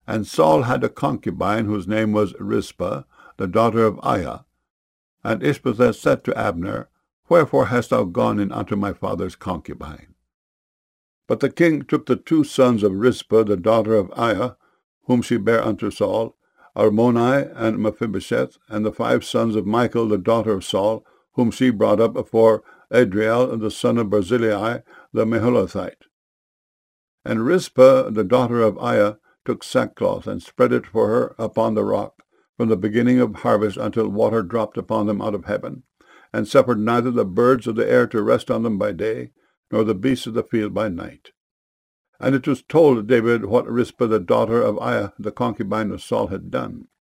And Saul had a concubine whose name was Rizpah, the daughter of Aiah. And Ishbosheth said to Abner, Wherefore hast thou gone in unto my father's concubine? But the king took the 2 sons of Rizpah, the daughter of Aiah, whom she bare unto Saul, Armoni and Mephibosheth, and the 5 sons of Michal, the daughter of Saul, whom she brought up before Adriel, the son of Barzillai, the Meholathite. And Rizpah, the daughter of Aiah, took sackcloth, and spread it for her upon the rock, from the beginning of harvest until water dropped upon them out of heaven, and suffered neither the birds of the air to rest on them by day, nor the beasts of the field by night. And it was told David what Rizpah the daughter of Aiah, the concubine of Saul, had done.